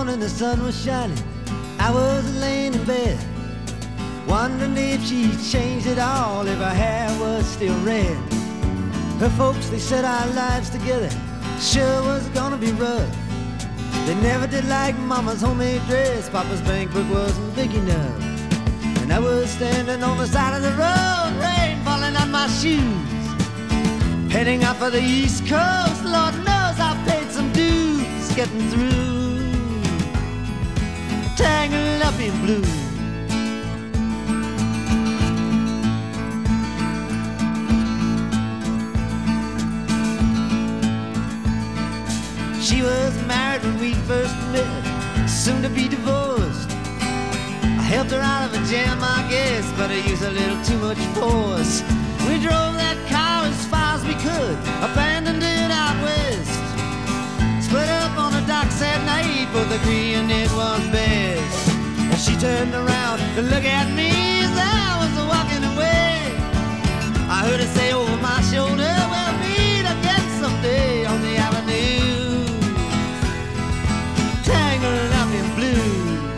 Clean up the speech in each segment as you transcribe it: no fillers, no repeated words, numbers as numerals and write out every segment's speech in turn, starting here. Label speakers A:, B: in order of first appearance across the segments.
A: morning the sun was shining. I was laying in bed, wondering if she'd changed it all, if her hair was still red. Her folks, they said our lives together sure was gonna be rough. They never did like Mama's homemade dress. Papa's bank book wasn't big enough. And I was standing on the side of the road, rain falling on my shoes, heading out for the East Coast. Lord knows I paid some dues getting through, tangled up in blue. She was married when we first met, soon to be divorced. I helped her out of a jam, I guess, but I used a little too much force. We drove that car as far as we could, abandoned it out west. Split up on the docks at night, both agreeing it was best. And she turned around to look at me as I was walking away. I heard her say over my shoulder, we'll meet again someday on the avenue, tangled up in blue.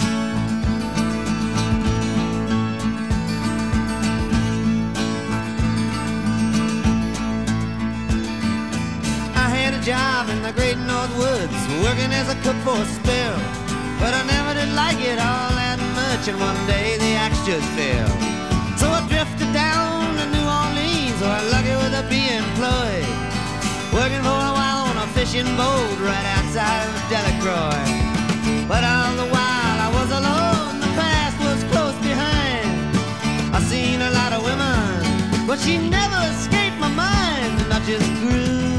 A: I had a job in the great North Woods, working as a cook for a spell, but I never did like it all that much, and one day the axe just fell. So I drifted down to New Orleans, or lucky with a be employed, working for a while on a fishing boat right outside of Delacroix. But all the while I was alone, the past was close behind. I seen a lot of women, but she never escaped my mind, and I just grew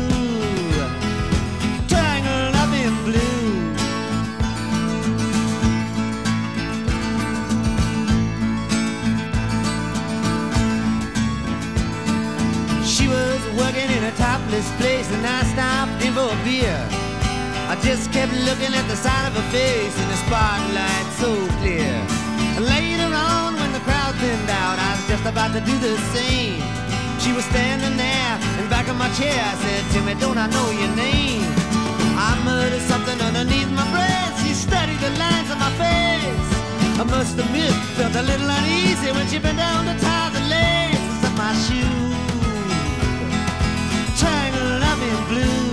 A: tangled up in blue. She was working in a topless place, and I stopped in for a beer. I just kept looking at the side of her face in the spotlight so clear. And later on, when the crowd thinned out, I was just about to do the same. She was standing there in back of my chair. I said, Timmy, don't I know your name? I muttered something underneath my breath. She studied the lines on my face. I must admit, felt a little uneasy when she bent down to tie the laces of my shoe, tangled up in blue.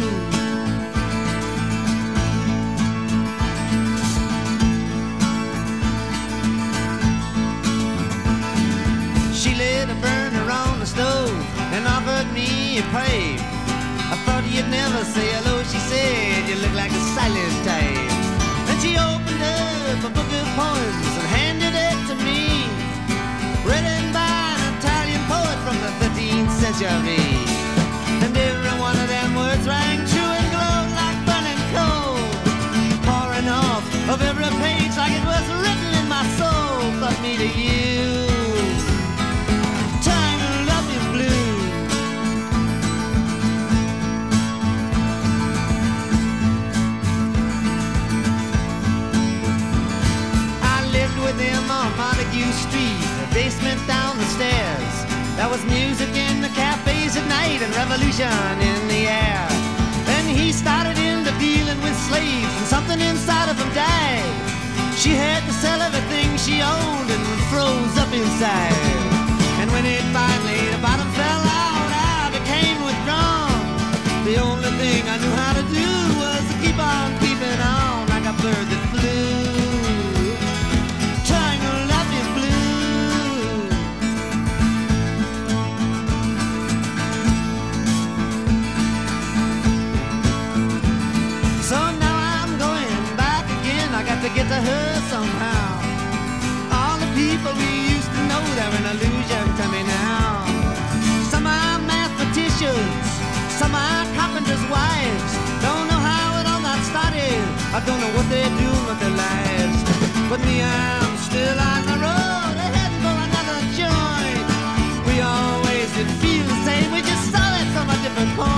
A: She lit a burner on the stove and offered me a pipe. I thought you'd never say hello, she said, you look like a silent type. And she opened up a book of poems and handed it to me, written by an Italian poet from the 13th century. And every one of them words rang true and glowed like burning coal, pouring off of every page like it was written in my soul. But me to you, tangled up in blue. I lived with him on Montague Street, a basement down the stairs. There was music in the cafes at night and revolution in the air. Then he started into dealing with slaves, and something inside of him died. She had to sell everything she owned and froze up inside. And when it finally, the bottom fell out, I became withdrawn. The only thing I knew how to do was to keep on keeping on like a bird that flew, tangled up in blue. So now I'm going back again, I got to get to her somehow. All the people we used to know, they're an illusion to me now. Some are mathematicians, some are carpenters' wives. Don't know how it all got started, I don't know what they're doing with their lives. But me, I'm still on the road, heading for another joint. We always did feel the same, we just saw it from a different point.